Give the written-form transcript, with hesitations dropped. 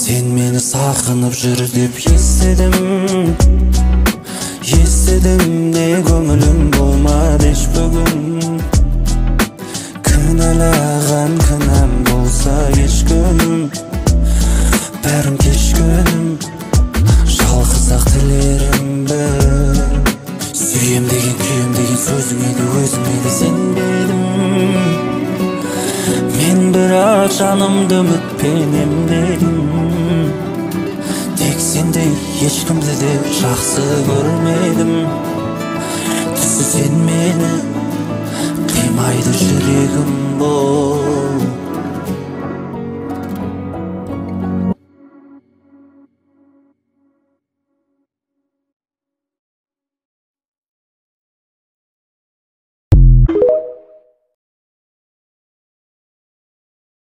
Sen meni saqınıp jür dep estedim de көңүлүm болмады эч бүгүн. Кыналаган кынам болса кечкөнүм, бәрін кечкөнүм, жалгыз ак тилерим бир. Сүйем деген күйем деген сөзүңө да өзүңө да сенбедим. Мен бирок жанымды үмүтпен эмдедим. Тек сендей ешкимди де жакшы көрмедим. Түсү сен мени кыймайды жүрегим бол.